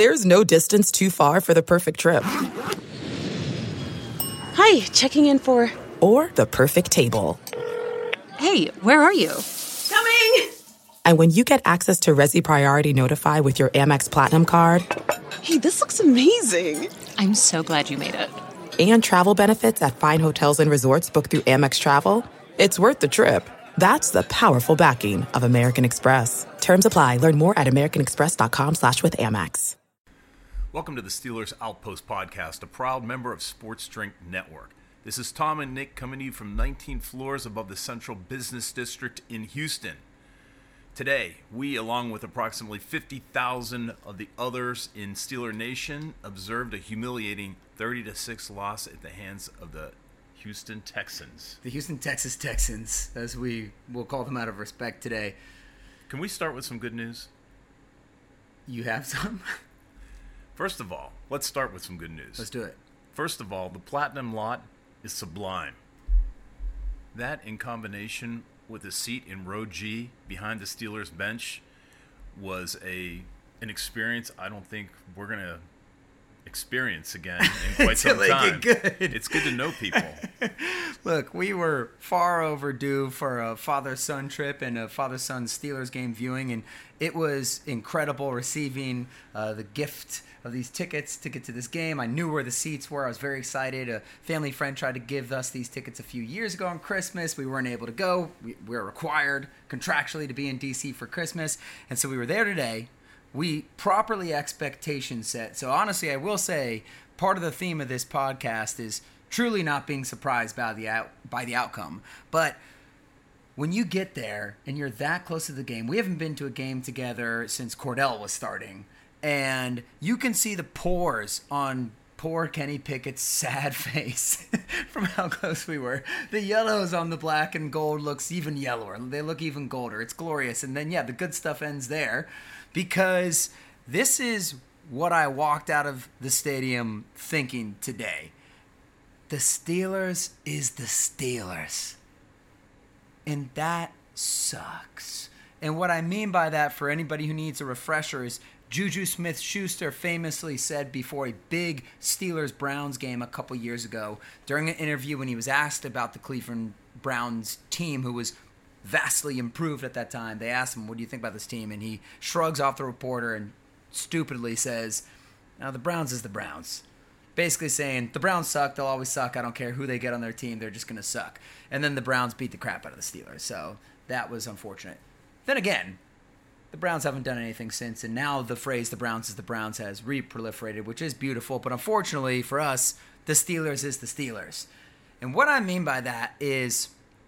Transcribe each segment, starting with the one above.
There's no distance too far for the perfect trip. Hi, checking in for... Or the perfect table. Hey, where are you? Coming! And when you get access to Resi Priority Notify with your Amex Platinum card... Hey, this looks amazing. I'm so glad you made it. And travel benefits at fine hotels and resorts booked through Amex Travel, it's worth the trip. That's the powerful backing of American Express. Terms apply. Learn more at americanexpress.com/withAmex. Welcome to the Steelers Outpost Podcast, a proud member of Sports Drink Network. This is Tom and Nick coming to you from 19 floors above the Central Business District in Houston. Today, we, along with approximately 50,000 of the others in Steeler Nation, observed a humiliating 30-6 loss at the hands of the Houston Texans. The Houston Texans, as we will call them out of respect today. Can we start with some good news? You have some? First of all, let's start with some good news. Let's do it. First of all, the Platinum lot is sublime. That, in combination with a seat in row G behind the Steelers bench, was an experience I don't think we're going to experience again in quite some time. It's good to know people. Look, we were far overdue for a father-son trip and a father-son Steelers game viewing, and it was incredible receiving the gift of these tickets to get to this game. I knew where the seats were. I was very excited. A family friend tried to give us these tickets a few years ago on Christmas. We weren't able to go. We were required contractually to be in D.C. for Christmas, and so we were there today. We properly expectation set. So honestly, I will say part of the theme of this podcast is truly not being surprised by the outcome. But when you get there and you're that close to the game, we haven't been to a game together since Cordell was starting, and you can see the pores on poor Kenny Pickett's sad face from how close we were. The yellows on the black and gold looks even yellower. They look even golder. It's glorious. And then, yeah, the good stuff ends there, because this is what I walked out of the stadium thinking today. The Steelers is the Steelers. And that sucks. And what I mean by that, for anybody who needs a refresher, is Juju Smith-Schuster famously said before a big Steelers-Browns game a couple years ago, during an interview when he was asked about the Cleveland Browns team, who was vastly improved at that time, they asked him, what do you think about this team? And he shrugs off the reporter and stupidly says, now the Browns is the Browns. Basically saying, the Browns suck, they'll always suck, I don't care who they get on their team, they're just going to suck. And then the Browns beat the crap out of the Steelers, so that was unfortunate. Then again, the Browns haven't done anything since, and now the phrase "the Browns is the Browns" has re-proliferated, which is beautiful. But unfortunately for us, the Steelers is the Steelers. And what I mean by that is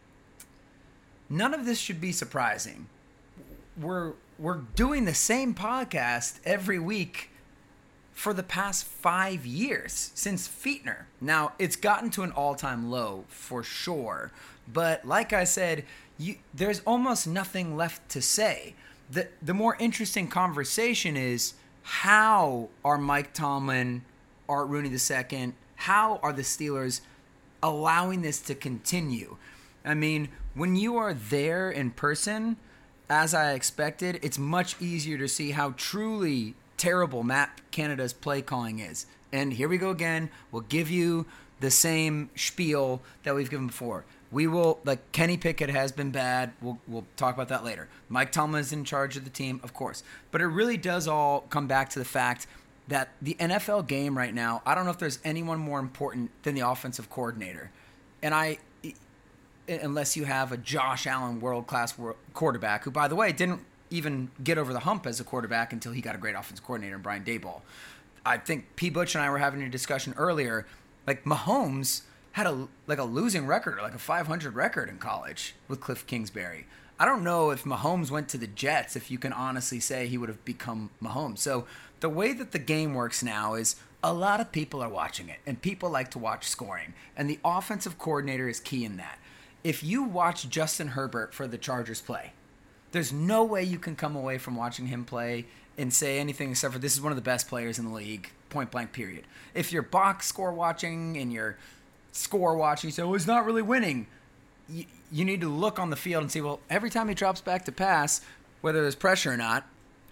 none of this should be surprising. We're doing the same podcast every week for the past 5 years, since Fichtner. Now, it's gotten to an all-time low for sure, but like I said, there's almost nothing left to say. The more interesting conversation is, how are Mike Tomlin, Art Rooney II, how are the Steelers allowing this to continue? I mean, when you are there in person, as I expected, it's much easier to see how truly terrible Matt Canada's play calling is. And here we go again. We'll give you the same spiel that we've given before. We will, like, Kenny Pickett has been bad. We'll talk about that later. Mike Tomlin is in charge of the team, of course. But it really does all come back to the fact that the NFL game right now, I don't know if there's anyone more important than the offensive coordinator. And unless you have a Josh Allen world-class quarterback, who, by the way, didn't even get over the hump as a quarterback until he got a great offensive coordinator in Brian Daboll. I think P. Butch and I were having a discussion earlier, like, Mahomes had a losing record, like a 500 record in college with Cliff Kingsbury. I don't know if Mahomes went to the Jets, if you can honestly say he would have become Mahomes. So the way that the game works now is a lot of people are watching it, and people like to watch scoring. And the offensive coordinator is key in that. If you watch Justin Herbert for the Chargers play, there's no way you can come away from watching him play and say anything except for this is one of the best players in the league, point blank, period. If you're box score watching and you're score watching, you say, well, he's not really winning. You need to look on the field and see, well, every time he drops back to pass, whether there's pressure or not,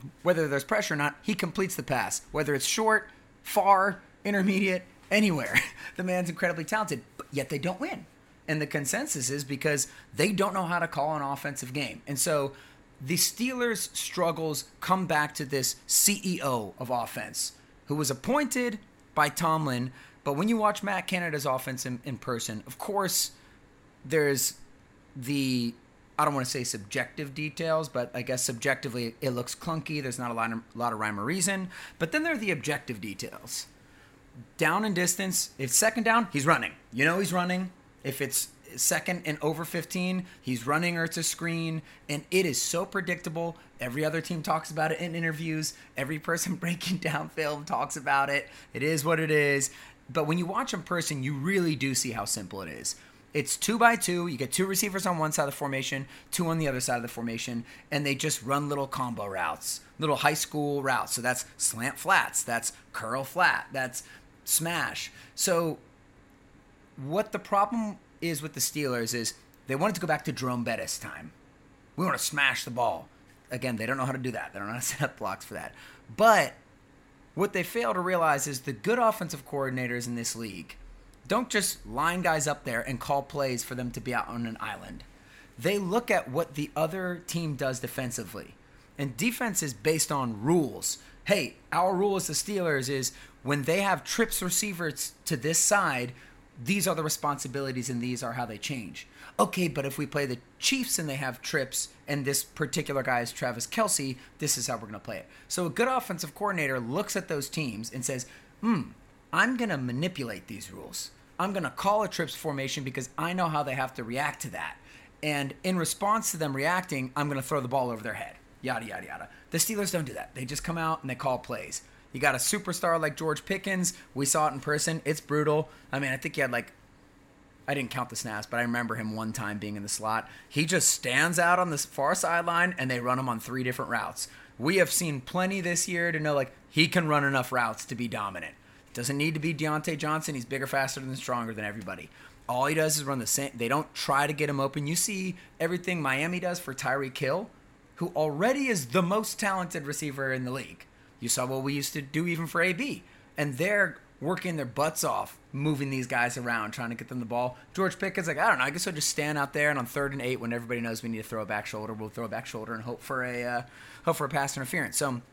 Whether there's pressure or not, he completes the pass. Whether it's short, far, intermediate, anywhere. The man's incredibly talented, but yet they don't win. And the consensus is because they don't know how to call an offensive game. And so the Steelers' struggles come back to this CEO of offense who was appointed by Tomlin. But when you watch Matt Canada's offense in person, of course, there's the, I don't want to say subjective details, but I guess subjectively it looks clunky. There's not a lot of rhyme or reason. But then there are the objective details. Down and distance, if second down, he's running. You know he's running. If it's second and over 15, he's running or it's a screen. And it is so predictable. Every other team talks about it in interviews. Every person breaking down film talks about it. It is what it is. But when you watch in person, you really do see how simple it is. It's 2 by 2. You get 2 receivers on one side of the formation, 2 on the other side of the formation, and they just run little combo routes, little high school routes. So that's slant flats, that's curl flat, that's smash. So what the problem is with the Steelers is they wanted to go back to Jerome Bettis time. We want to smash the ball. Again, they don't know how to do that. They don't know how to set up blocks for that. But what they fail to realize is the good offensive coordinators in this league don't just line guys up there and call plays for them to be out on an island. They look at what the other team does defensively. And defense is based on rules. Hey, our rule as the Steelers is when they have trips receivers to this side, these are the responsibilities and these are how they change. Okay, but if we play the Chiefs and they have trips and this particular guy is Travis Kelce, this is how we're going to play it. So a good offensive coordinator looks at those teams and says, I'm going to manipulate these rules. I'm going to call a trips formation because I know how they have to react to that. And in response to them reacting, I'm going to throw the ball over their head. Yada, yada, yada. The Steelers don't do that. They just come out and they call plays. You got a superstar like George Pickens. We saw it in person. It's brutal. I mean, I think he had I didn't count the snaps, but I remember him one time being in the slot. He just stands out on the far sideline and they run him on 3 different routes. We have seen plenty this year to know he can run enough routes to be dominant. Doesn't need to be Deontay Johnson. He's bigger, faster, and stronger than everybody. All he does is run the same. They don't try to get him open. You see everything Miami does for Tyreek Hill, who already is the most talented receiver in the league. You saw what we used to do even for AB. And they're working their butts off, moving these guys around, trying to get them the ball. George Pickens I don't know, I guess I'll just stand out there and on 3rd and 8 when everybody knows we need to throw a back shoulder, we'll throw a back shoulder and hope for a pass interference. So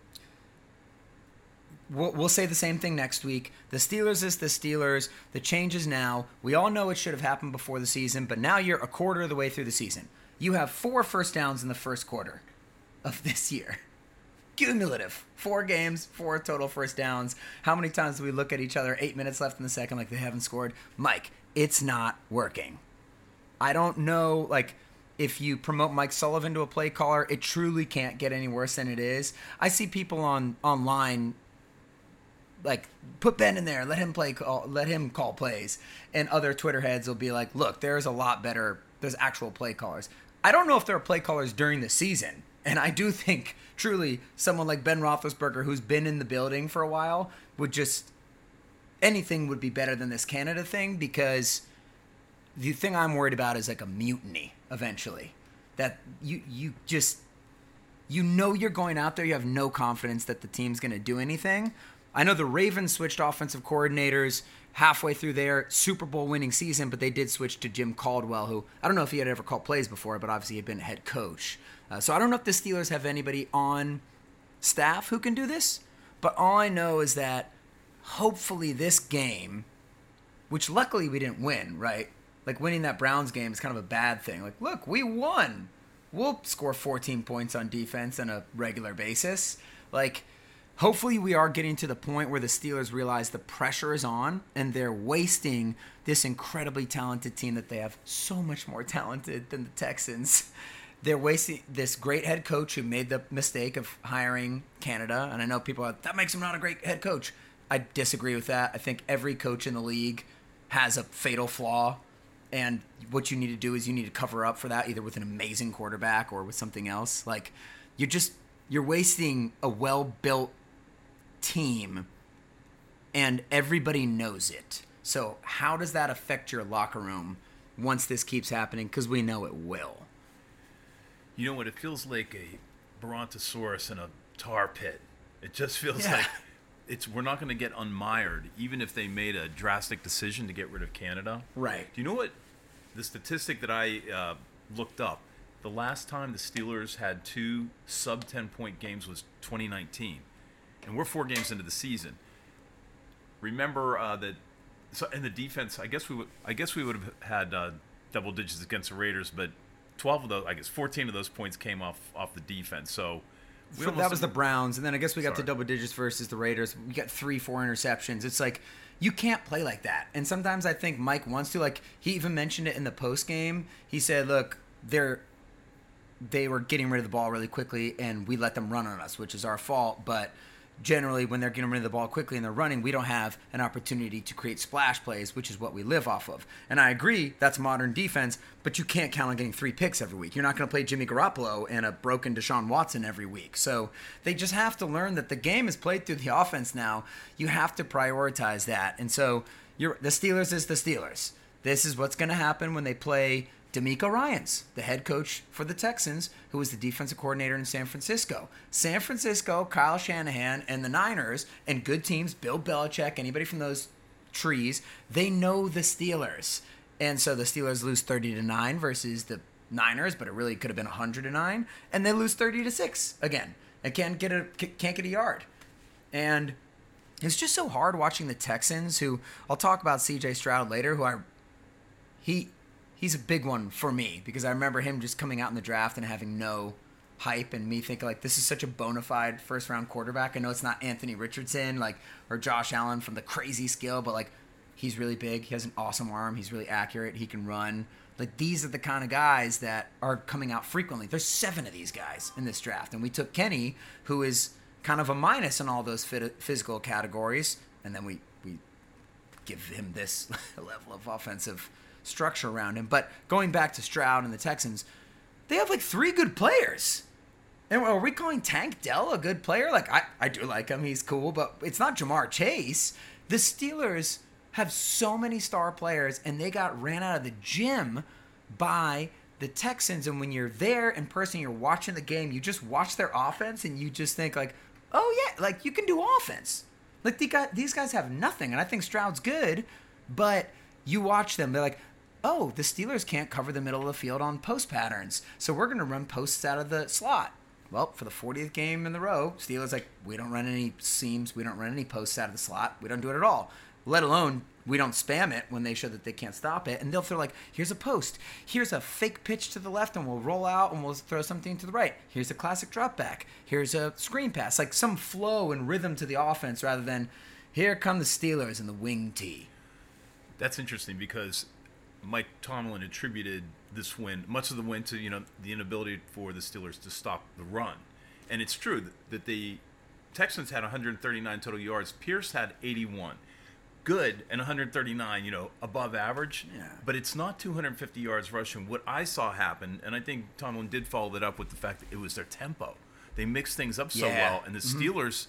we'll say the same thing next week. The Steelers is the Steelers. The change is now. We all know it should have happened before the season, but now you're a quarter of the way through the season. You have 4 first downs in the first quarter of this year. Cumulative. 4 games, 4 total first downs. How many times do we look at each other 8 minutes left in the second like they haven't scored? Mike, it's not working. I don't know, if you promote Mike Sullivan to a play caller, it truly can't get any worse than it is. I see people online put Ben in there, let him call plays. And other Twitter heads will be like, look, there's actual play callers. I don't know if there are play callers during the season. And I do think, truly, someone like Ben Roethlisberger, who's been in the building for a while, anything would be better than this Canada thing, because the thing I'm worried about is a mutiny eventually. That you're going out there, you have no confidence that the team's going to do anything. I know the Ravens switched offensive coordinators halfway through their Super Bowl winning season, but they did switch to Jim Caldwell, who I don't know if he had ever called plays before, but obviously he had been a head coach. So I don't know if the Steelers have anybody on staff who can do this, but all I know is that hopefully this game, which luckily we didn't win, right? Winning that Browns game is kind of a bad thing. Look, we won. We'll score 14 points on defense on a regular basis. Hopefully we are getting to the point where the Steelers realize the pressure is on and they're wasting this incredibly talented team that they have so much more talented than the Texans. They're wasting this great head coach who made the mistake of hiring Canada. And I know people are like, that makes him not a great head coach. I disagree with that. I think every coach in the league has a fatal flaw. And what you need to do is you need to cover up for that either with an amazing quarterback or with something else. You're wasting a well-built team and everybody knows it. So how does that affect your locker room once this keeps happening? Because we know it will. You know what? It feels like a Brontosaurus in a tar pit. It just feels like we're not going to get unmired, even if they made a drastic decision to get rid of Canada. Right. Do you know what the statistic that I looked up? The last time the Steelers had 2 sub 10-point games was 2019, and we're 4 games into the season. Remember that. So in the defense, I guess we would have had double digits against the Raiders, but 14 of those points came off the defense. So that was the Browns, and then I guess we got to double digits versus the Raiders. We got 3-4 interceptions. It's like you can't play like that. And sometimes I think Mike wants to. Like he even mentioned it in the post game. He said, "Look, they were getting rid of the ball really quickly, and we let them run on us, which is our fault. But generally, when they're getting rid of the ball quickly and they're running, we don't have an opportunity to create splash plays, which is what we live off of." And I agree, that's modern defense, but you can't count on getting 3 picks every week. You're not going to play Jimmy Garoppolo and a broken Deshaun Watson every week. So they just have to learn that the game is played through the offense now. You have to prioritize that. And so the Steelers is the Steelers. This is what's going to happen when they play DeMeco Ryans, the head coach for the Texans, who was the defensive coordinator in San Francisco. San Francisco, Kyle Shanahan, and the Niners, and good teams, Bill Belichick, anybody from those trees, they know the Steelers. And so the Steelers lose 30-9 versus the Niners, but it really could have been 100-9, and they lose 30-6 again. And can't get a yard. And it's just so hard watching the Texans, who I'll talk about C.J. Stroud later, he's a big one for me because I remember him just coming out in the draft and having no hype and me thinking like this is such a bona fide first round quarterback. I know it's not Anthony Richardson or Josh Allen from the crazy skill, but like he's really big. He has an awesome arm. He's really accurate. He can run. Like these are the kind of guys that are coming out frequently. There's 7 of these guys in this draft. And we took Kenny, who is kind of a minus in all those physical categories. And then we give him this level of offensive structure around him. But going back to Stroud and the Texans, they have like 3 good players. And are we calling Tank Dell a good player? Like I do like him, he's cool, but it's not Jamar Chase. The Steelers have so many star players, and they got ran out of the gym by the Texans. And when you're there in person, you're watching the game, you just watch their offense and you just think like, oh yeah, like you can do offense. Like these guys have nothing. And I think Stroud's good, but you watch them, they're like, oh, the Steelers can't cover the middle of the field on post patterns, so we're going to run posts out of the slot. Well, for the 40th game in the row, Steelers like, we don't run any seams, we don't run any posts out of the slot, we don't do it at all. Let alone, we don't spam it when they show that they can't stop it. And they'll throw like, here's a post, here's a fake pitch to the left, and we'll roll out and we'll throw something to the right. Here's a classic drop back. Here's a screen pass. Like some flow and rhythm to the offense rather than, here come the Steelers in the wing tee. That's interesting because Mike Tomlin attributed this win, much of the win, to the inability for the Steelers to stop the run. And it's true that the Texans had 139 total yards. Pierce had 81. Good and 139, above average. Yeah. But it's not 250 yards rushing. What I saw happen, and I think Tomlin did follow that up with the fact that it was their tempo. They mixed things up so well, and the Steelers,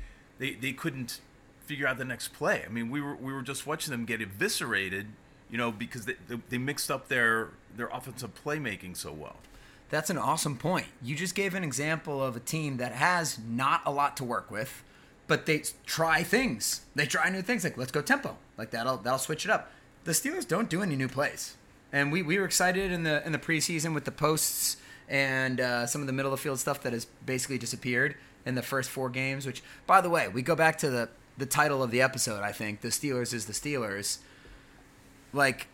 they couldn't figure out the next play. I mean, we were just watching them get eviscerated, because they mixed up their offensive playmaking so well. That's an awesome point. You just gave an example of a team that has not a lot to work with, but they try things. They try new things, like let's go tempo. Like that'll switch it up. The Steelers don't do any new plays. And we were excited in the preseason with the posts and some of the middle of the field stuff that has basically disappeared in the first 4 games, which, by the way, we go back to the title of the episode, I think. The Steelers is the Steelers. Like,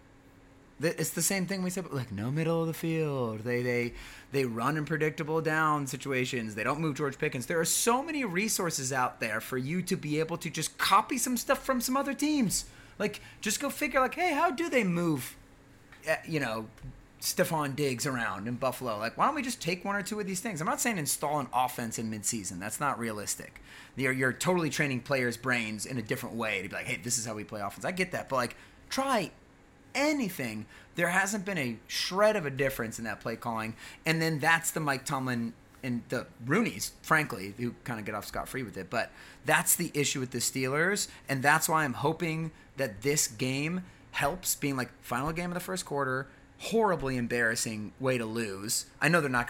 it's the same thing we said, but like no middle of the field. They run in predictable down situations. They don't move George Pickens. There are so many resources out there for you to be able to just copy some stuff from some other teams. Like, just go figure, like, hey, how do they move, Stephon Diggs around in Buffalo? Like, why don't we just take 1 or 2 of these things? I'm not saying install an offense in midseason. That's not realistic. You're totally training players' brains in a different way to be like, hey, this is how we play offense. I get that, but like, try anything. There hasn't been a shred of a difference in that play calling. And then that's the Mike Tomlin and the Rooneys, frankly, who kind of get off scot-free with it. But that's the issue with the Steelers, and that's why I'm hoping that this game helps, being like final game of the first quarter, horribly embarrassing way to lose. I know they're not going to make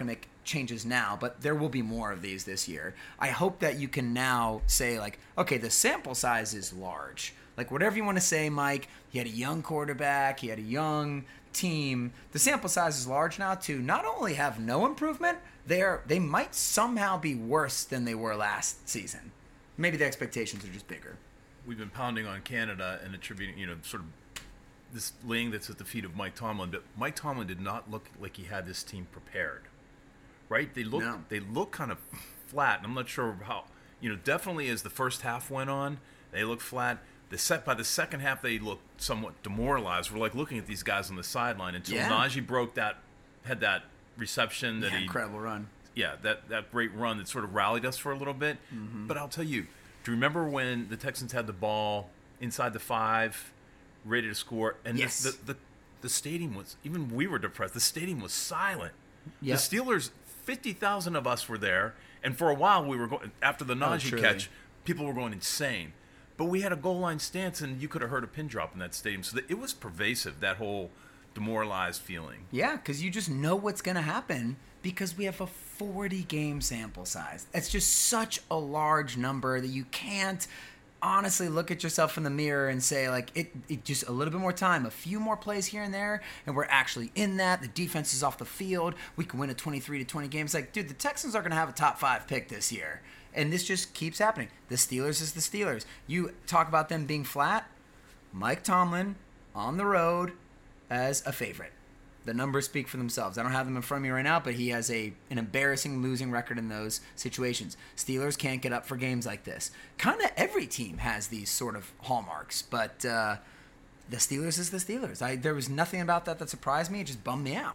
changes now, but there will be more of these this year. I hope that you can now say, like, okay, the sample size is large. Like, whatever you want to say, Mike, he had a young quarterback, he had a young team. The sample size is large now to not only have no improvement, they might somehow be worse than they were last season. Maybe the expectations are just bigger. We've been pounding on Canada and attributing, sort of this laying that's at the feet of Mike Tomlin, but Mike Tomlin did not look like he had this team prepared, right? They look kind of flat, and I'm not sure how. Definitely as the first half went on, they looked flat. By the second half, they looked somewhat demoralized. We're like looking at these guys on the sideline until Najee had that reception that incredible run. Yeah, that great run that sort of rallied us for a little bit. Mm-hmm. But I'll tell you, do you remember when the Texans had the ball inside the 5, ready to score, and yes. the stadium was, even we were depressed. The stadium was silent. Yep. The Steelers, 50,000 of us were there, and for a while we were going after the Najee catch. People were going insane. But we had a goal line stance, and you could have heard a pin drop in that stadium. So it was pervasive, that whole demoralized feeling. Yeah, because you just know what's going to happen because we have a 40-game sample size. It's just such a large number that you can't honestly look at yourself in the mirror and say, like, it just a little bit more time, a few more plays here and there, and we're actually in that. The defense is off the field. We can win a 23-20 game. It's like, dude, the Texans are going to have a top 5 pick this year. And this just keeps happening. The Steelers is the Steelers. You talk about them being flat. Mike Tomlin on the road as a favorite. The numbers speak for themselves. I don't have them in front of me right now, but he has an embarrassing losing record in those situations. Steelers can't get up for games like this. Kind of every team has these sort of hallmarks, but the Steelers is the Steelers. There was nothing about that surprised me. It just bummed me out.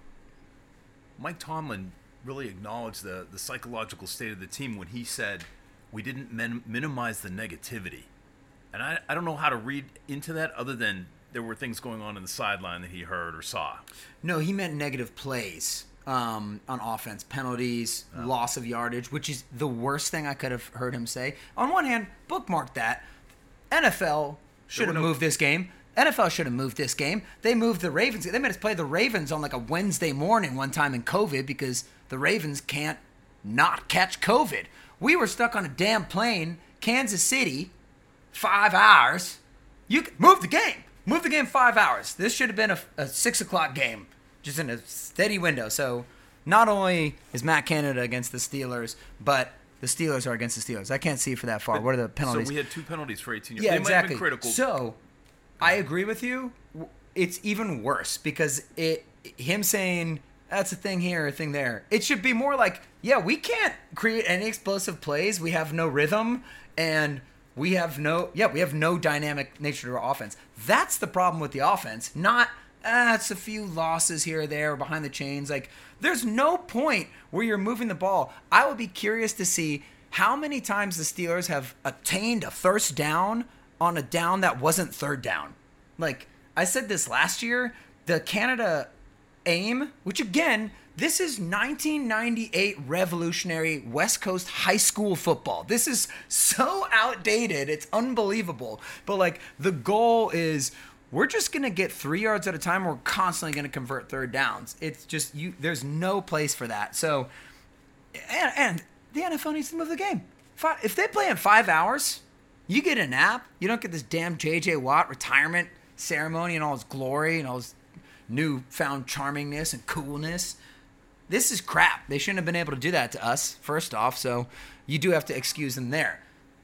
Mike Tomlin really acknowledged the psychological state of the team when he said we didn't minimize the negativity. And I don't know how to read into that other than there were things going on in the sideline that he heard or saw. No, he meant negative plays on offense, penalties, loss of yardage, which is the worst thing I could have heard him say. On one hand, bookmark that. NFL should have moved this game. NFL should have moved this game. They moved the Ravens. They made us play the Ravens on like a Wednesday morning one time in COVID because the Ravens can't not catch COVID. We were stuck on a damn plane, Kansas City, 5 hours. You move the game. Move the game 5 hours. This should have been a 6 o'clock game, just in a steady window. So not only is Matt Canada against the Steelers, but the Steelers are against the Steelers. I can't see for that far. What are the penalties? So we had 2 penalties for 18 years. Yeah, they exactly. Might have been critical. So I agree with you. It's even worse because him saying that's a thing here, a thing there. It should be more like, yeah, we can't create any explosive plays. We have no rhythm, and we have no dynamic nature to our offense. That's the problem with the offense, not it's a few losses here or there behind the chains. Like, there's no point where you're moving the ball. I would be curious to see how many times the Steelers have attained a first down on a down that wasn't third down. Like, I said this last year, the Canada aim, which again, this is 1998 revolutionary West Coast high school football. This is so outdated. It's unbelievable. But like, the goal is we're just going to get 3 yards at a time. We're constantly going to convert third downs. It's just, there's no place for that. So, and the NFL needs to move the game. If they play in 5 hours, you get a nap. You don't get this damn J.J. Watt retirement ceremony and all his glory and all his newfound charmingness and coolness. This is crap. They shouldn't have been able to do that to us, first off, so you do have to excuse them there.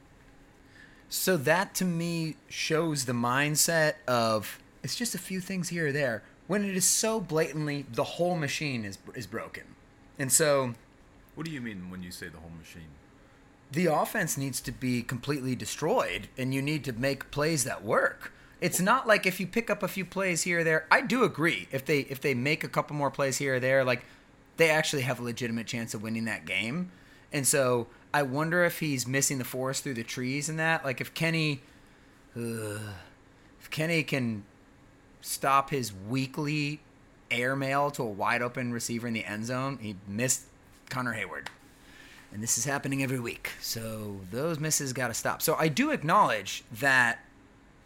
So that, to me, shows the mindset of it's just a few things here or there, when it is so blatantly the whole machine is broken. And so... What do you mean when you say the whole machine? The offense needs to be completely destroyed, and you need to make plays that work. It's not like if you pick up a few plays here or there. I do agree. If they make a couple more plays here or there, like, they actually have a legitimate chance of winning that game. And so I wonder if he's missing the forest through the trees and that. Like, if Kenny can stop his weekly airmail to a wide open receiver in the end zone, he missed Connor Hayward. And this is happening every week. So those misses got to stop. So I do acknowledge that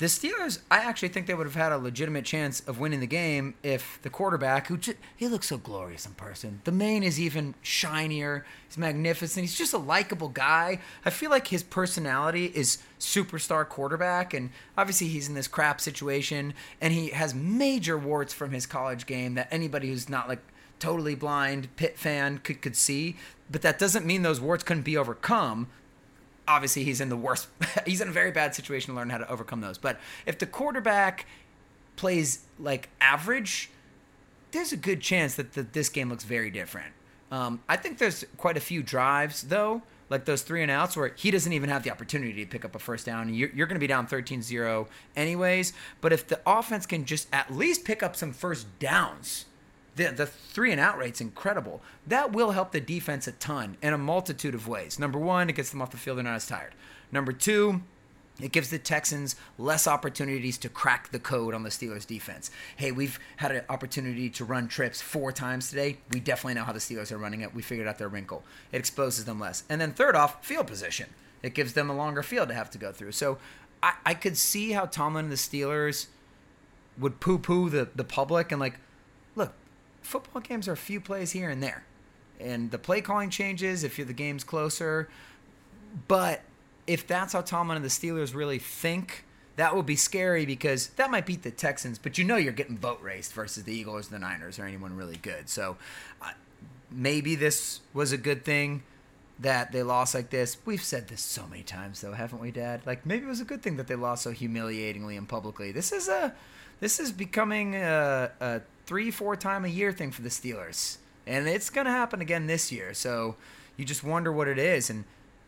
The Steelers, I actually think they would have had a legitimate chance of winning the game if the quarterback, he looks so glorious in person. The mane is even shinier. He's magnificent. He's just a likable guy. I feel like his personality is superstar quarterback, and obviously he's in this crap situation, and he has major warts from his college game that anybody who's not like totally blind Pitt fan could see. But that doesn't mean those warts couldn't be overcome. Obviously, he's in a very bad situation to learn how to overcome those. But if the quarterback plays like average, there's a good chance that this game looks very different. I think there's quite a few drives, though, like those 3-and-outs where he doesn't even have the opportunity to pick up a first down. You're going to be down 13-0 anyways. But if the offense can just at least pick up some first downs, the 3-and-out rate's incredible. That will help the defense a ton in a multitude of ways. Number one, it gets them off the field. They're not as tired. Number two, it gives the Texans less opportunities to crack the code on the Steelers' defense. Hey, we've had an opportunity to run trips 4 times today. We definitely know how the Steelers are running it. We figured out their wrinkle. It exposes them less. And then third off, field position. It gives them a longer field to have to go through. So I could see how Tomlin and the Steelers would poo-poo the public and like, look, football games are a few plays here and there. And the play calling changes if the game's closer. But if that's how Tomlin and the Steelers really think, that would be scary because that might beat the Texans. But you're getting boat raced versus the Eagles, the Niners, or anyone really good. So maybe this was a good thing that they lost like this. We've said this so many times, though, haven't we, Dad? Like, maybe it was a good thing that they lost so humiliatingly and publicly. This is becoming a 3-4 time a year thing for the Steelers, and it's going to happen again this year. So you just wonder what it is. And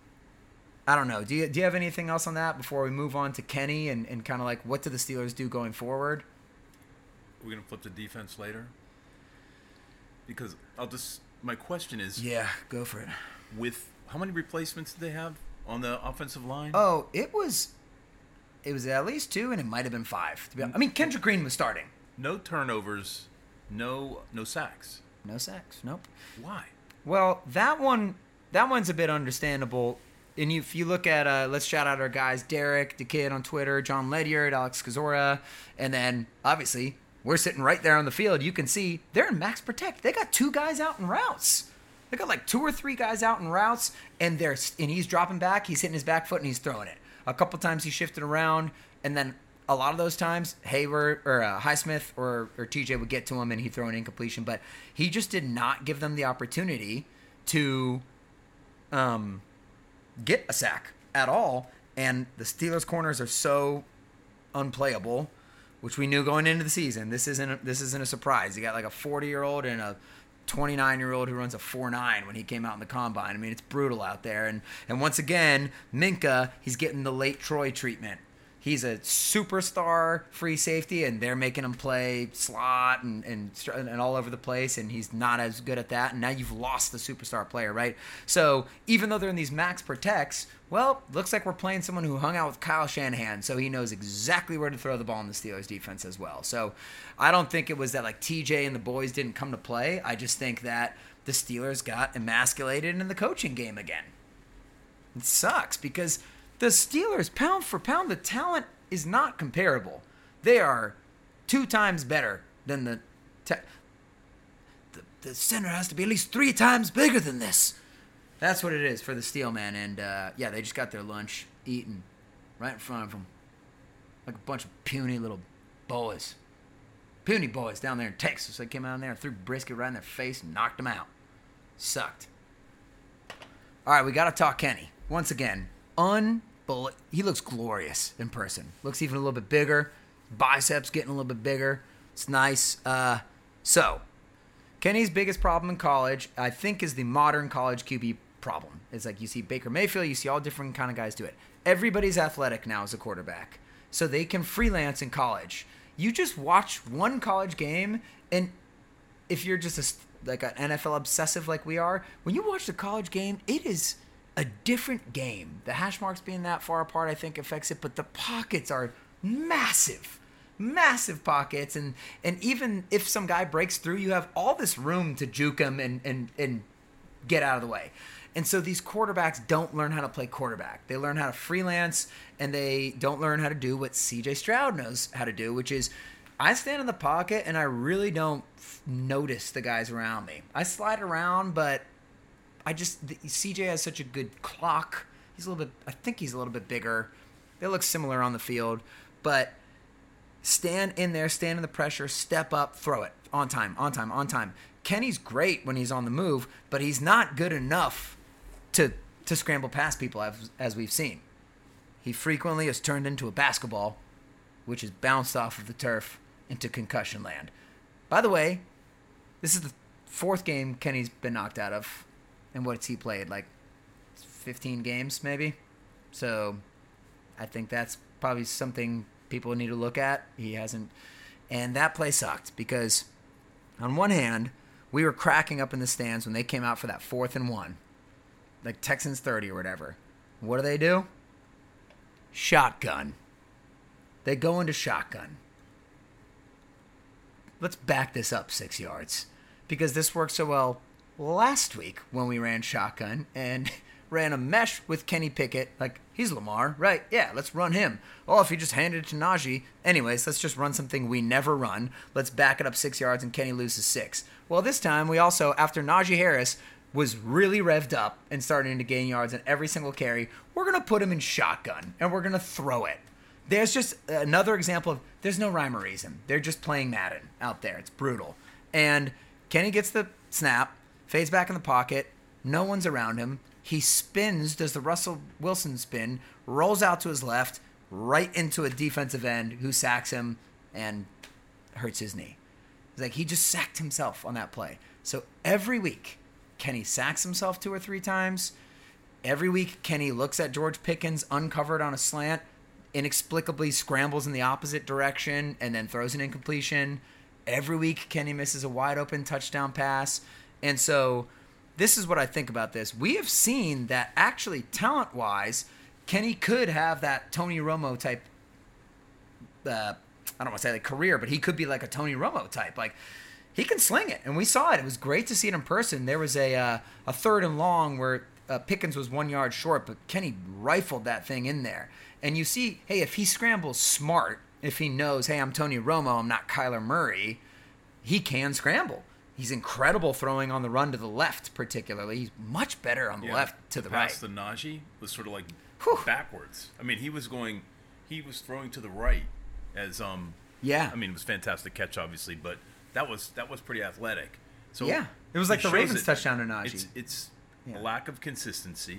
I don't know. Do you have anything else on that before we move on to Kenny and kind of like what do the Steelers do going forward? We're going to flip the defense later because my question is, yeah, go for it. With how many replacements did they have on the offensive line? Oh, it was at least 2, and it might have been 5. I mean, Kendrick Green was starting. No turnovers, no sacks. No sacks, nope. Why? Well, that one's a bit understandable. And if you look at, let's shout out our guys, Derek, the kid on Twitter, John Ledyard, Alex Kazora, and then, obviously, we're sitting right there on the field. You can see they're in max protect. They got 2 guys out in routes. They got like 2 or 3 guys out in routes, and he's dropping back, he's hitting his back foot, and he's throwing it. A couple times he shifted around, and then a lot of those times, Hayward or Highsmith or TJ would get to him and he'd throw an incompletion, but he just did not give them the opportunity to get a sack at all. And the Steelers' corners are so unplayable, which we knew going into the season. This isn't a surprise. You got like a 40-year-old and a 29-year-old who runs a 4.9 when he came out in the combine. I mean, it's brutal out there. And once again, Minka, he's getting the late Troy treatment. He's a superstar free safety, and they're making him play slot and all over the place, and he's not as good at that. And now you've lost the superstar player, right? So even though they're in these max protects, well, looks like we're playing someone who hung out with Kyle Shanahan, so he knows exactly where to throw the ball in the Steelers defense as well. So I don't think it was that like TJ and the boys didn't come to play. I just think that the Steelers got emasculated in the coaching game again. It sucks because the Steelers, pound for pound, the talent is not comparable. They are 2 times better than the center has to be at least 3 times bigger than this. That's what it is for the Steelman. And, yeah, they just got their lunch eaten right in front of them. Like a bunch of puny little boys. Puny boys down there in Texas. They came out there and threw brisket right in their face and knocked them out. Sucked. All right, we got to talk Kenny. Once again, he looks glorious in person. Looks even a little bit bigger. Biceps getting a little bit bigger. It's nice. So, Kenny's biggest problem in college, I think, is the modern college QB problem. It's like you see Baker Mayfield, you see all different kind of guys do it. Everybody's athletic now as a quarterback, so they can freelance in college. You just watch one college game, and if you're just like an NFL obsessive like we are, when you watch the college game, it is a different game. The hash marks being that far apart, I think, affects it, but the pockets are massive. Massive pockets, and even if some guy breaks through, you have all this room to juke him and get out of the way. And so these quarterbacks don't learn how to play quarterback. They learn how to freelance, and they don't learn how to do what C.J. Stroud knows how to do, which is I stand in the pocket and I really don't notice the guys around me. I slide around, but CJ has such a good clock. I think he's a little bit bigger. They look similar on the field, but stand in there, stand in the pressure, step up, throw it on time. Kenny's great when he's on the move, but he's not good enough to scramble past people as we've seen. He frequently is turned into a basketball, which is bounced off of the turf into concussion land. By the way, this is the 4th game Kenny's been knocked out of. And what's he played? Like 15 games, maybe? So I think that's probably something people need to look at. He hasn't. And that play sucked because, on one hand, we were cracking up in the stands when they came out for that 4th and 1. Like Texans 30 or whatever. What do? Shotgun. They go into shotgun. Let's back this up 6 yards. Because this worked so well last week when we ran shotgun and ran a mesh with Kenny Pickett. Like, he's Lamar, right? Yeah, let's run him. Oh, if you just handed it to Najee. Anyways, let's just run something we never run. Let's back it up 6 yards and Kenny loses 6. Well, this time we also, after Najee Harris was really revved up and starting to gain yards in every single carry, we're going to put him in shotgun and we're going to throw it. There's just another example of there's no rhyme or reason. They're just playing Madden out there. It's brutal. And Kenny gets the snap, fades back in the pocket. No one's around him. He spins, does the Russell Wilson spin, rolls out to his left, right into a defensive end who sacks him and hurts his knee. It's like he just sacked himself on that play. So every week, Kenny sacks himself 2 or 3 times. Every week, Kenny looks at George Pickens uncovered on a slant, inexplicably scrambles in the opposite direction, and then throws an incompletion. Every week, Kenny misses a wide-open touchdown pass. And so this is what I think about this. We have seen that actually, talent-wise, Kenny could have that Tony Romo type, I don't want to say like career, but he could be like a Tony Romo type. Like, he can sling it, and we saw it. It was great to see it in person. There was a 3rd and long where Pickens was 1 yard short, but Kenny rifled that thing in there. And you see, hey, if he scrambles smart, if he knows, hey, I'm Tony Romo, I'm not Kyler Murray, he can scramble. He's incredible throwing on the run to the left, particularly. He's much better on the left to the right. Pass to Najee was sort of like backwards. I mean, he was throwing to the right as yeah. I mean, it was a fantastic catch, obviously, but that was pretty athletic. So yeah, it was like the Ravens touchdown to Najee. It's a lack of consistency,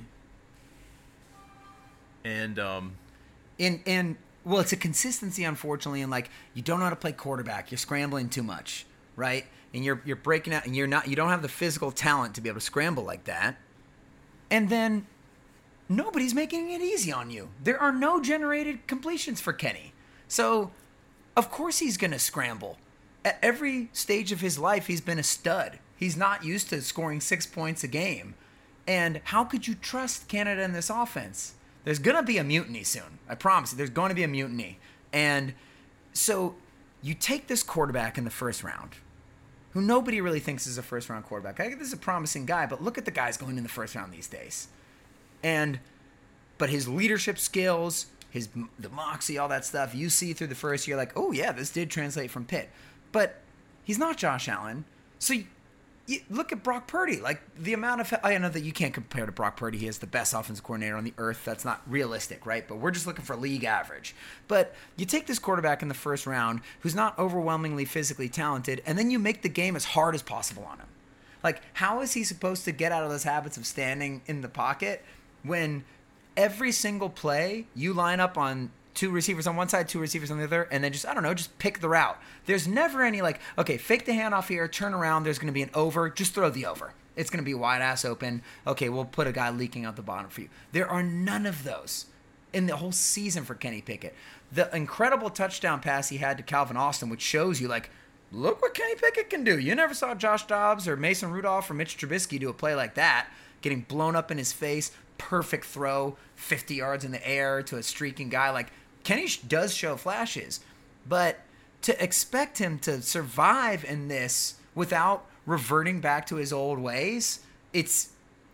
and well, it's a consistency, unfortunately, and like you don't know how to play quarterback. You're scrambling too much, right? And you're breaking out, and you don't have the physical talent to be able to scramble like that. And then nobody's making it easy on you. There are no generated completions for Kenny, so of course he's going to scramble. At every stage of his life, he's been a stud. He's not used to scoring 6 points a game. And how could you trust Canada in this offense? There's going to be a mutiny soon. I promise you, there's going to be a mutiny. And so you take this quarterback in the first round, who nobody really thinks is a first-round quarterback. I think this is a promising guy, but look at the guys going in the first round these days. But his leadership skills, the moxie, all that stuff, you see through the first year, like, oh, yeah, this did translate from Pitt. But he's not Josh Allen. So you look at Brock Purdy. Like, the amount of... I know that you can't compare to Brock Purdy. He is the best offensive coordinator on the earth. That's not realistic, right? But we're just looking for league average. But you take this quarterback in the first round who's not overwhelmingly physically talented, and then you make the game as hard as possible on him. Like, how is he supposed to get out of those habits of standing in the pocket when every single play you line up on 2 receivers on one side, 2 receivers on the other, and then just pick the route. There's never any like, okay, fake the handoff here, turn around, there's going to be an over, just throw the over. It's going to be wide ass open. Okay, we'll put a guy leaking out the bottom for you. There are none of those in the whole season for Kenny Pickett. The incredible touchdown pass he had to Calvin Austin, which shows you, like, look what Kenny Pickett can do. You never saw Josh Dobbs or Mason Rudolph or Mitch Trubisky do a play like that, getting blown up in his face, perfect throw, 50 yards in the air to a streaking guy. Like, Kenny does show flashes, but to expect him to survive in this without reverting back to his old ways, it's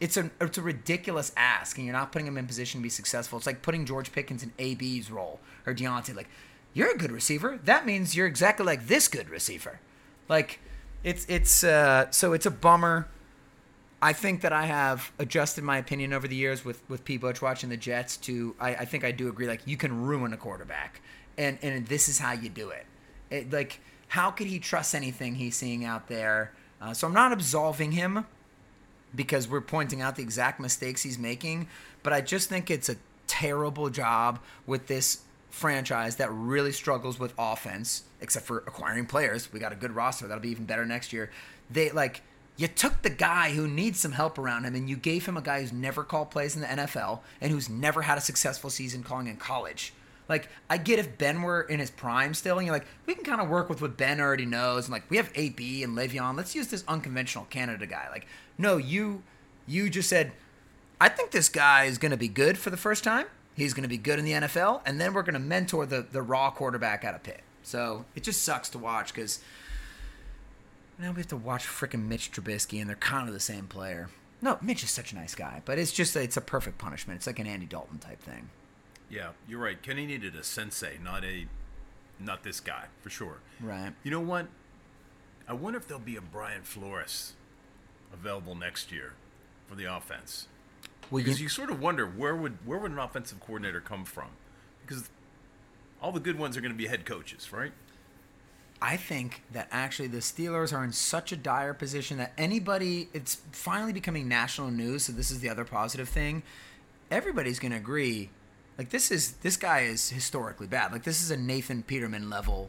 it's a ridiculous ask, and you're not putting him in position to be successful. It's like putting George Pickens in AB's role or Deontay. Like, you're a good receiver. That means you're exactly like this good receiver. Like, so it's a bummer. I think that I have adjusted my opinion over the years with P. Butch watching the Jets to, I think I do agree, like, you can ruin a quarterback, and this is how you do it. Like, how could he trust anything he's seeing out there? So I'm not absolving him because we're pointing out the exact mistakes he's making, but I just think it's a terrible job with this franchise that really struggles with offense, except for acquiring players. We got a good roster. That'll be even better next year. You took the guy who needs some help around him, and you gave him a guy who's never called plays in the NFL and who's never had a successful season calling in college. Like, I get if Ben were in his prime still, and you're like, we can kind of work with what Ben already knows, and like, we have AB and Le'Veon. Let's use this unconventional Canada guy. Like, no, you just said, I think this guy is going to be good for the first time. He's going to be good in the NFL, and then we're going to mentor the raw quarterback out of Pitt. So it just sucks to watch because now we have to watch freaking Mitch Trubisky, and they're kind of the same player. No, Mitch is such a nice guy, but it's a perfect punishment. It's like an Andy Dalton type thing. Yeah, you're right. Kenny needed a sensei, not this guy, for sure. Right. You know what? I wonder if there'll be a Brian Flores available next year for the offense. Well, because you sort of wonder where would an offensive coordinator come from? Because all the good ones are going to be head coaches, right? I think that actually the Steelers are in such a dire position that it's finally becoming national news, so this is the other positive thing. Everybody's going to agree, like, this guy is historically bad. Like, this is a Nathan Peterman level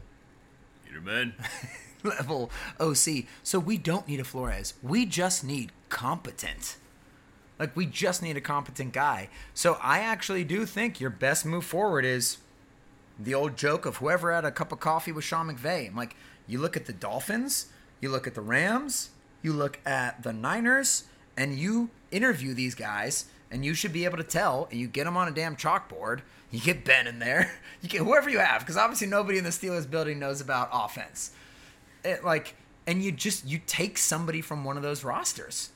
OC. So we don't need a Flores. We just need competent. Like, we just need a competent guy. So I actually do think your best move forward is the old joke of whoever had a cup of coffee with Sean McVay. I'm like, you look at the Dolphins, you look at the Rams, you look at the Niners, and you interview these guys, and you should be able to tell, and you get them on a damn chalkboard. You get Ben in there. You get whoever you have, because obviously nobody in the Steelers building knows about offense. And you take somebody from one of those rosters.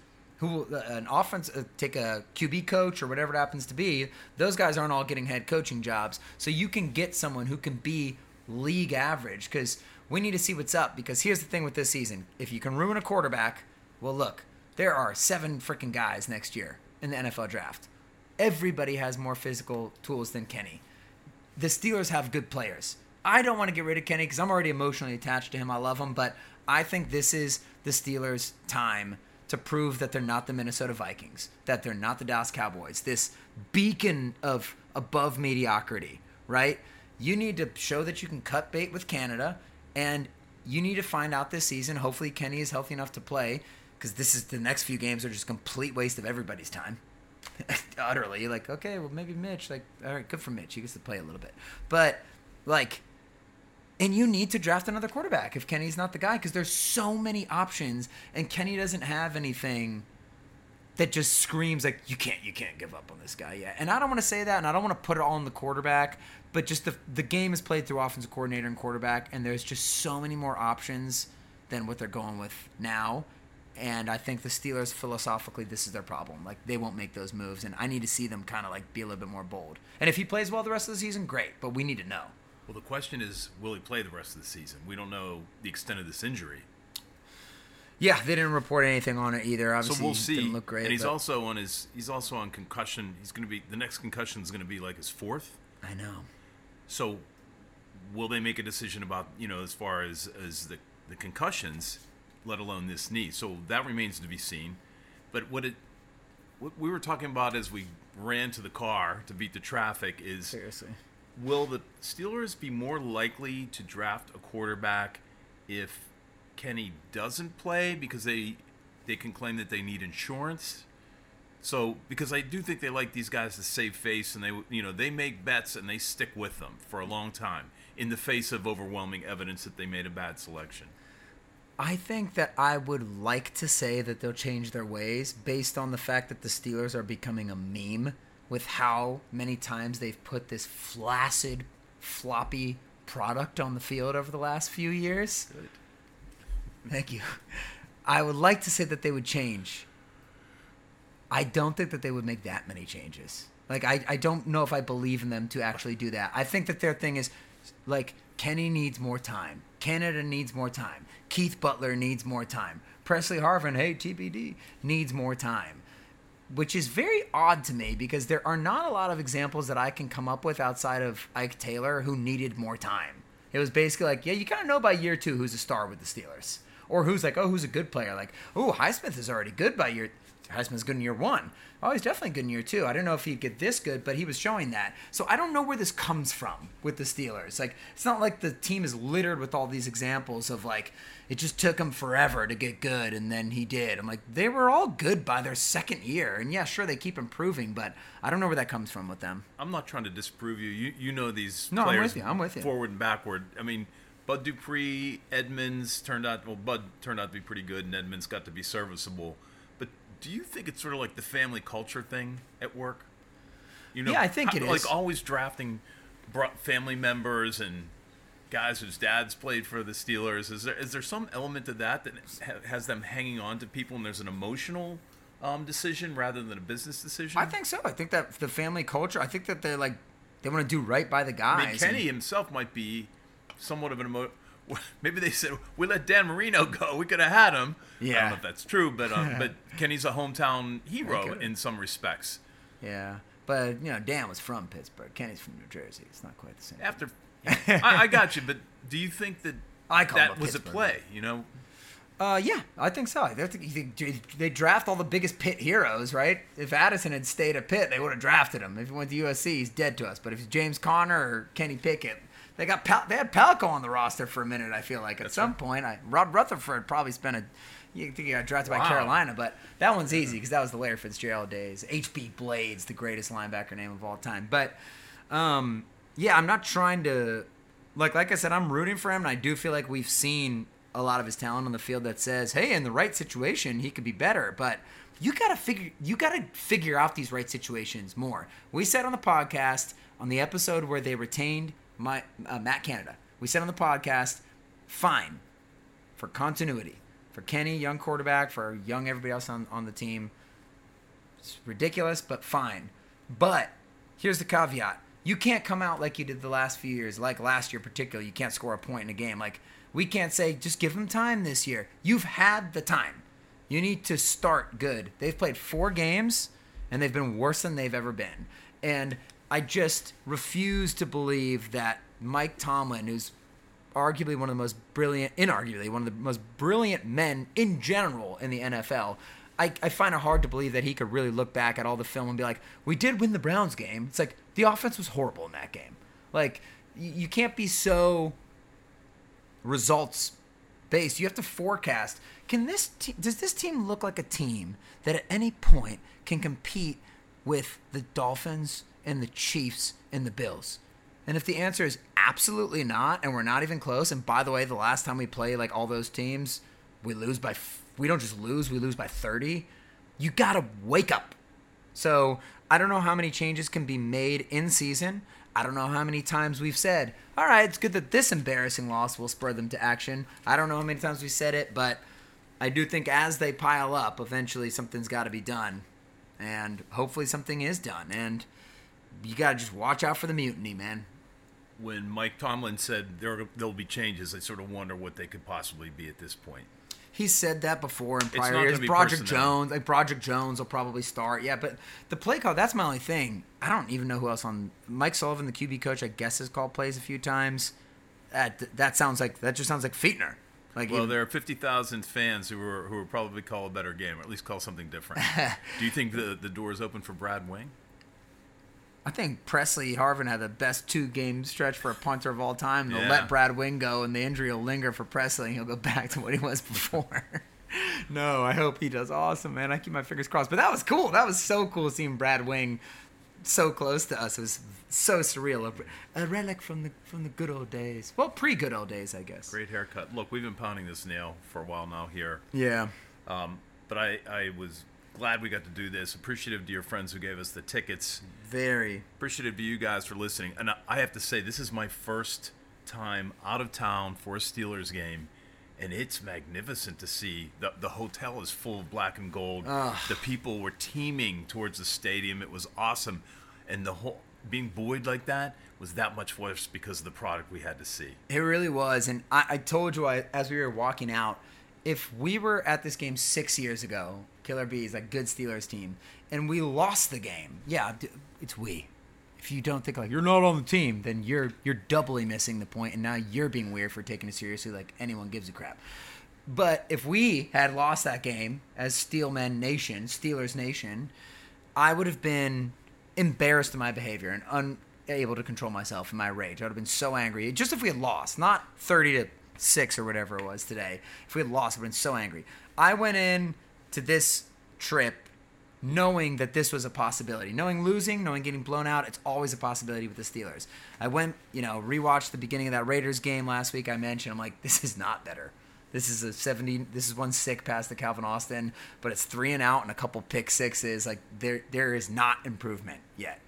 Take a QB coach or whatever it happens to be. Those guys aren't all getting head coaching jobs. So you can get someone who can be league average, because we need to see what's up. Because here's the thing with this season. If you can ruin a quarterback, well, look, there are 7 freaking guys next year in the NFL draft. Everybody has more physical tools than Kenny. The Steelers have good players. I don't want to get rid of Kenny because I'm already emotionally attached to him. I love him. But I think this is the Steelers' time to prove that they're not the Minnesota Vikings, that they're not the Dallas Cowboys, this beacon of above mediocrity, right? You need to show that you can cut bait with Canada, and you need to find out this season, hopefully Kenny is healthy enough to play, because the next few games are just a complete waste of everybody's time. Utterly. Like, okay, well, maybe Mitch, like, all right, good for Mitch. He gets to play a little bit. But, like, and you need to draft another quarterback if Kenny's not the guy, because there's so many options, and Kenny doesn't have anything that just screams like you can't give up on this guy yet. And I don't want to say that, and I don't want to put it all on the quarterback, but just the game is played through offensive coordinator and quarterback, and there's just so many more options than what they're going with now. And I think the Steelers, philosophically, this is their problem. Like, they won't make those moves, and I need to see them kind of like be a little bit more bold. And if he plays well the rest of the season, great, but we need to know. Well, the question is, will he play the rest of the season? We don't know the extent of this injury. Yeah, they didn't report anything on it either. Obviously, so we'll see. Didn't look great. And he's also on concussion. He's going to be, the next concussion is going to be like his 4th. I know. So will they make a decision about, as far as the concussions, let alone this knee? So that remains to be seen. But what we were talking about as we ran to the car to beat the traffic is, seriously, will the Steelers be more likely to draft a quarterback if Kenny doesn't play because they can claim that they need insurance? So, because I do think they like these guys to save face, and they make bets and they stick with them for a long time in the face of overwhelming evidence that they made a bad selection. I think that I would like to say that they'll change their ways based on the fact that the Steelers are becoming a meme with how many times they've put this flaccid, floppy product on the field over the last few years. Good. Thank you. I would like to say that they would change. I don't think that they would make that many changes. Like, I don't know if I believe in them to actually do that. I think that their thing is, like, Kenny needs more time. Canada needs more time. Keith Butler needs more time. Presley Harvin, hey, TBD, needs more time. Which is very odd to me because there are not a lot of examples that I can come up with outside of Ike Taylor who needed more time. It was basically like, yeah, you kind of know by year 2 who's a star with the Steelers. Or who's like, oh, who's a good player? Like, oh, Highsmith is already good by year. Highsmith's good in year 1. Oh, he's definitely good in year 2. I don't know if he'd get this good, but he was showing that. So I don't know where this comes from with the Steelers. Like, it's not like the team is littered with all these examples of, like, it just took him forever to get good, and then he did. I'm like, they were all good by their second year. And, yeah, sure, they keep improving, but I don't know where that comes from with them. I'm not trying to disprove you. You know these No, players I'm with you. forward and backward. I mean, Bud Dupree, Edmonds Bud turned out to be pretty good, and Edmonds got to be serviceable. But do you think it's sort of like the family culture thing at work? You know, Yeah, I think it is. Like always drafting family members and guys whose dads played for the Steelers. Is there some element to that has them hanging on to people, and there's an emotional decision rather than a business decision? I think so. I think that the family culture, I think that they're like, they want to do right by the guys. I mean, Kenny himself might be somewhat of an maybe they said, we let Dan Marino go. We could have had him. Yeah. I don't know if that's true, but Kenny's a hometown hero in some respects. Yeah. But, you know, Dan was from Pittsburgh. Kenny's from New Jersey. It's not quite the same. After, I got you, but do you think that that was a play, you know? Yeah, I think so. They draft all the biggest Pitt heroes, right? If Addison had stayed at Pitt, they would have drafted him. If he went to USC, he's dead to us. But if it's James Conner or Kenny Pickett, they had Palco on the roster for a minute, I feel like. At some point, Rod Rutherford probably spent you think he got drafted by Carolina, but that one's easy because that was the Larry Fitzgerald days. H.B. Blades, the greatest linebacker name of all time. But, yeah, I'm not trying to like I said, I'm rooting for him, and I do feel like we've seen a lot of his talent on the field that says, hey, in the right situation, he could be better. But you gotta figure out these right situations more. We said on the podcast, on the episode where they retained Matt Canada, we said on the podcast, fine, for continuity. For Kenny, young quarterback, for young everybody else on the team, it's ridiculous, but fine. But here's the caveat. You can't come out like you did the last few years, like last year particularly. You can't score a point in a game. Like, we can't say, just give them time this year. You've had the time. You need to start good. They've played 4 games, and they've been worse than they've ever been. And I just refuse to believe that Mike Tomlin, who's inarguably one of the most brilliant men in general in the NFL, I find it hard to believe that he could really look back at all the film and be like, we did win the Browns game. It's like, the offense was horrible in that game. Like, you can't be so results based. You have to forecast. Does this team look like a team that at any point can compete with the Dolphins and the Chiefs and the Bills? And if the answer is absolutely not, and we're not even close, and by the way, the last time we play like all those teams, we don't just lose, we lose by 30. You got to wake up. So I don't know how many changes can be made in season. I don't know how many times we've said, all right, it's good that this embarrassing loss will spur them to action. I don't know how many times we said it, but I do think as they pile up, eventually something's got to be done. And hopefully something is done. And you got to just watch out for the mutiny, man. When Mike Tomlin said there'll be changes, I sort of wonder what they could possibly be at this point. He's said that before in prior years. Broderick Jones will probably start. Yeah, but the play call, that's my only thing. I don't even know who else on. Mike Sullivan, the QB coach, I guess has called plays a few times. That just sounds like Fichtner. There are 50,000 fans who will probably call a better game, or at least call something different. Do you think the door is open for Brad Wing? I think Presley Harvin had the best 2-game stretch for a punter of all time. They'll let Brad Wing go, and the injury will linger for Presley, and he'll go back to what he was before. No, I hope he does awesome, man. I keep my fingers crossed. But that was cool. That was so cool seeing Brad Wing so close to us. It was so surreal. A relic from the good old days. Well, pre-good old days, I guess. Great haircut. Look, we've been pounding this nail for a while now here. Yeah. But I was glad we got to do this. Appreciative to your friends who gave us the tickets. Very. Appreciative to you guys for listening. And I have to say, this is my first time out of town for a Steelers game. and it's magnificent to see. The hotel is full of black and gold. The people were teeming towards the stadium. It was awesome. And the whole being buoyed like that was that much worse because of the product we had to see. It really was. And I told you as we were walking out, if we were at this game 6 years ago, Killer Bees, like good Steelers team, and we lost the game, yeah, it's we. If you don't think like you're not on the team, then you're doubly missing the point, and now you're being weird for taking it seriously like anyone gives a crap. But if we had lost that game as Steelers Nation, I would have been embarrassed in my behavior and unable to control myself in my rage. I would have been so angry. Just if we had lost, not 30-6 or whatever it was today. If we had lost, I would have been so angry. I went in to this trip knowing that this was a possibility. Knowing losing, knowing getting blown out, it's always a possibility with the Steelers. I went, rewatched the beginning of that Raiders game last week I mentioned. I'm like, this is not better. This is one sick pass to Calvin Austin, but it's 3 and out and a couple pick sixes. Like there is not improvement yet.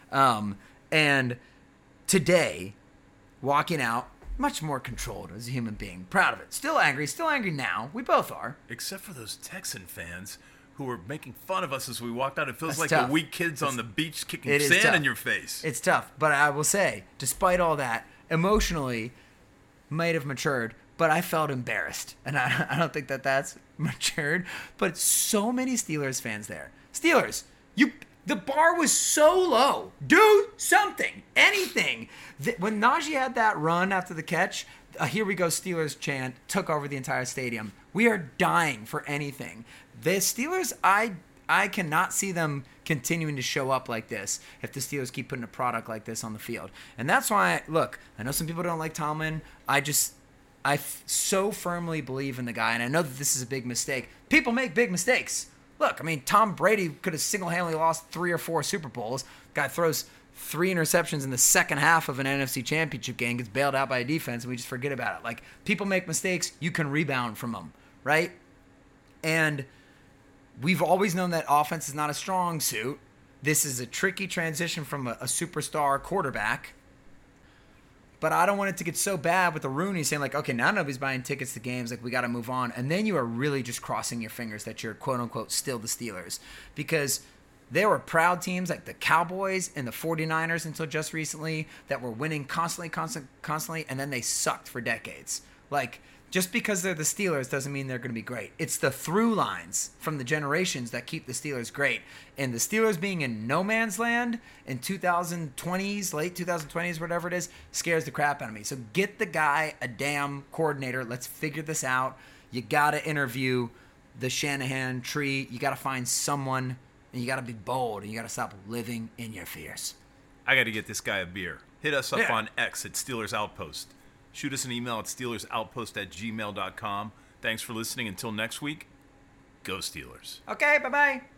And today, walking out, much more controlled as a human being. Proud of it. Still angry now. We both are. Except for those Texan fans who were making fun of us as we walked out. It feels That's like tough. the weak kids on the beach kicking sand tough. in your face. It's tough. But I will say, despite all that, emotionally, might have matured, but I felt embarrassed. And I don't think that's matured. But so many Steelers fans there. Steelers, the bar was so low. Do something. Anything. When Najee had that run after the catch, here we go Steelers chant, took over the entire stadium. We are dying for anything. The Steelers, I cannot see them continuing to show up like this if the Steelers keep putting a product like this on the field. And that's why, look, I know some people don't like Tomlin. I so firmly believe in the guy, and I know that this is a big mistake. People make big mistakes. Look, I mean, Tom Brady could have single-handedly lost 3 or 4 Super Bowls. Guy throws 3 interceptions in the second half of an NFC Championship game, gets bailed out by a defense, and we just forget about it. Like, people make mistakes. You can rebound from them, right? And we've always known that offense is not a strong suit. This is a tricky transition from a superstar quarterback. But I don't want it to get so bad with the Rooney saying, like, okay, now nobody's buying tickets to games. Like, we got to move on. And then you are really just crossing your fingers that you're, quote, unquote, still the Steelers. Because there were proud teams like the Cowboys and the 49ers until just recently that were winning constantly, and then they sucked for decades. Like, just because they're the Steelers doesn't mean they're going to be great. It's the through lines from the generations that keep the Steelers great. And the Steelers being in no man's land in 2020s, late 2020s, whatever it is, scares the crap out of me. So get the guy a damn coordinator. Let's figure this out. You got to interview the Shanahan tree. You got to find someone, and you got to be bold, and you got to stop living in your fears. I got to get this guy a beer. Hit us up Yeah. on X at Steelers Outpost. Shoot us an email at SteelersOutpost@gmail.com. Thanks for listening. Until next week, go Steelers. Okay, bye-bye.